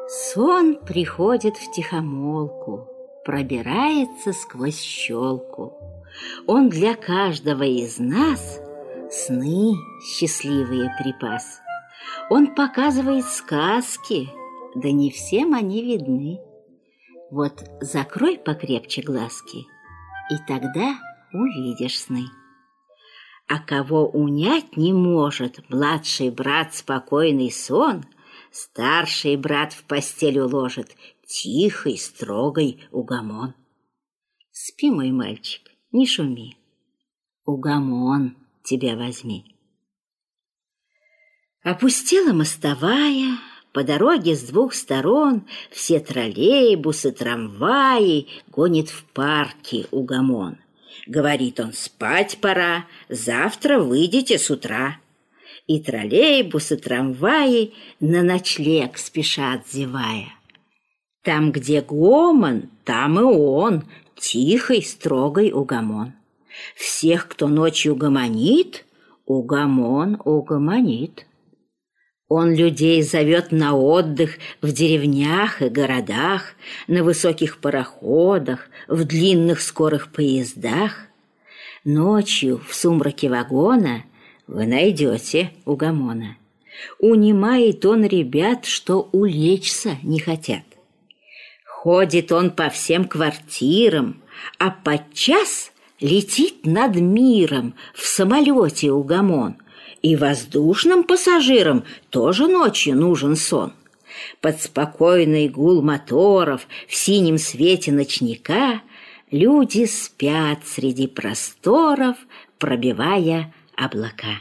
Сон приходит втихомолку, пробирается сквозь щелку. Он для каждого из нас сны счастливые припас. Он показывает сказки, да не всем они видны. Вот закрой покрепче глазки, и тогда увидишь сны. А кого унять не может младший брат спокойный сон, старший брат в постель уложит тихий, строгой угомон. Спи, мой мальчик, не шуми, угомон тебя возьми. Опустела мостовая, по дороге с двух сторон все троллейбусы, трамваи гонит в парке угомон. Говорит он: спать пора, завтра выйдете с утра. И троллейбусы, трамваи на ночлег спешат, зевая. Там, где гомон, там и он, тихий, строгой угомон. Всех, кто ночью гомонит, угомон угомонит. Он людей зовет на отдых в деревнях и городах, на высоких пароходах, в длинных скорых поездах. Ночью в сумраке вагона вы найдете угомона. Унимает он ребят, что улечься не хотят. Ходит он по всем квартирам, а подчас летит над миром в самолете угомон. И воздушным пассажирам тоже ночью нужен сон. Под спокойный гул моторов в синем свете ночника люди спят среди просторов, пробивая облака.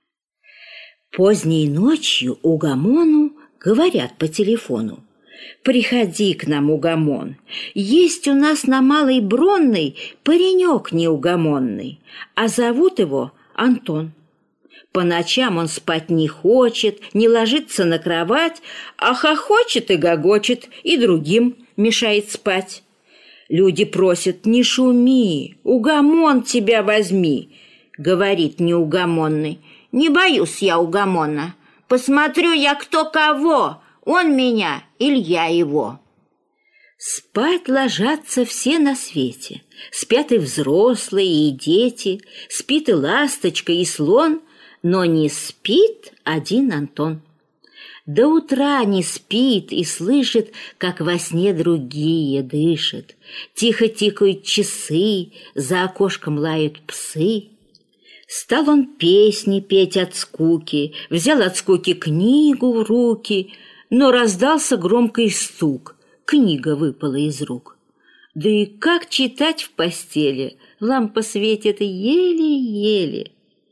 Поздней ночью угомону говорят по телефону: «Приходи к нам, угомон, есть у нас на Малой Бронной паренек неугомонный, а зовут его Антон. По ночам он спать не хочет, не ложится на кровать, а хохочет и гогочет, и другим мешает спать. Люди просят: не шуми, угомон тебя возьми», — говорит неугомонный: «Не боюсь я угомона, посмотрю я кто кого, он меня или я его». Спать ложатся все на свете, спят и взрослые, и дети, спит и ласточка, и слон, но не спит один Антон. До утра не спит и слышит, как во сне другие дышат. Тихо тикают часы, за окошком лают псы. Стал он песни петь от скуки, взял от скуки книгу в руки, но раздался громкий стук, книга выпала из рук. Да и как читать в постели, лампа светит еле-еле.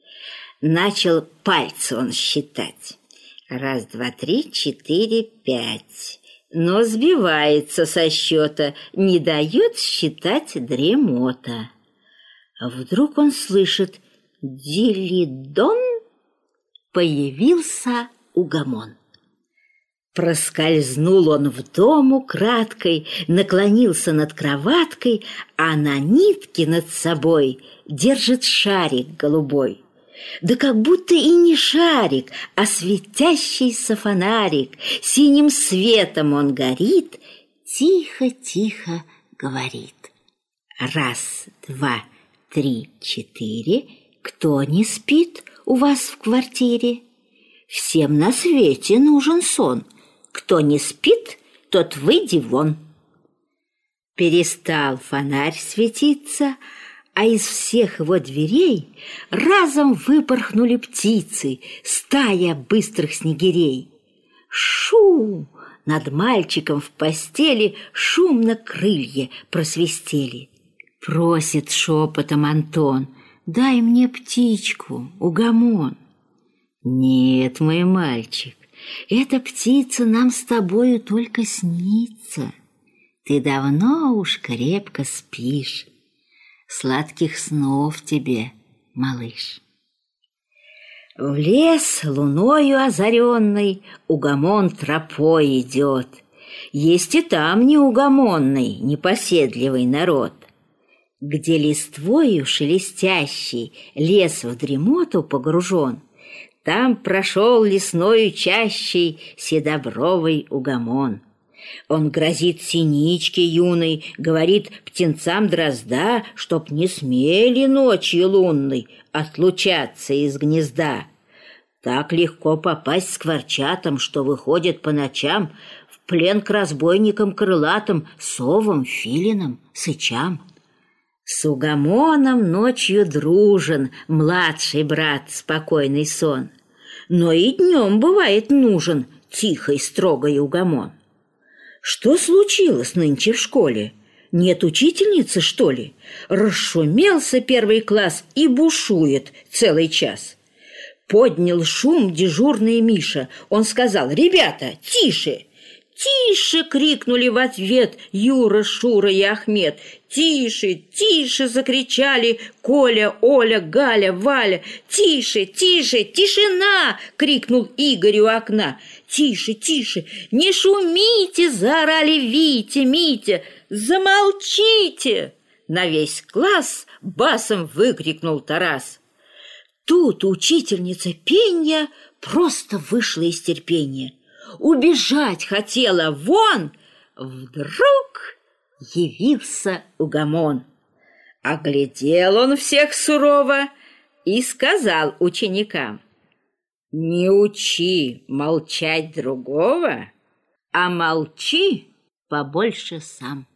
Начал пальцы он считать. 1, 2, 3, 4, 5. Но сбивается со счета, не дает считать дремота. А вдруг он слышит: дилидон, появился угомон. Проскользнул он в дом украдкой, наклонился над кроваткой, а на нитке над собой держит шарик голубой. Да как будто и не шарик, а светящийся фонарик. Синим светом он горит, тихо-тихо говорит: 1, 2, 3, 4. Кто не спит у вас в квартире? Всем на свете нужен сон. Кто не спит, тот выйди вон. Перестал фонарь светиться, а из всех его дверей разом выпорхнули птицы, стая быстрых снегирей. Шу! Над мальчиком в постели шумно крылья просвистели. Просит шепотом Антон: дай мне птичку, угомон. Нет, мой мальчик, эта птица нам с тобою только снится. Ты давно уж крепко спишь. Сладких снов тебе, малыш. В лес луною озаренный угомон тропой идет. Есть и там неугомонный, непоседливый народ. Где листвою шелестящий лес в дремоту погружен, там прошел лесною чащей седобровый угомон. Он грозит синичке юной, говорит птенцам дрозда, чтоб не смели ночью лунной отлучаться из гнезда. Так легко попасть скворчатам, что выходят по ночам в плен к разбойникам крылатым, совам, филинам, сычам. С угомоном ночью дружен младший брат спокойный сон, но и днем бывает нужен тихий строгой угомон. Что случилось нынче в школе? Нет учительницы, что ли? Расшумелся первый класс и бушует целый час. Поднял шум дежурный Миша. Он сказал: «Ребята, тише!» «Тише!» — крикнули в ответ Юра, Шура и Ахмед. «Тише! Тише!» — закричали Коля, Оля, Галя, Валя. «Тише! Тише! Тишина!» — крикнул Игорь у окна. «Тише! Тише! Не шумите!» — заорали Витя, Митя. «Замолчите!» — на весь класс басом выкрикнул Тарас. Тут учительница пенья просто вышла из терпения. Убежать хотела вон, вдруг явился угомон. Оглядел он всех сурово и сказал ученикам: «Не учи молчать другого, а молчи побольше сам».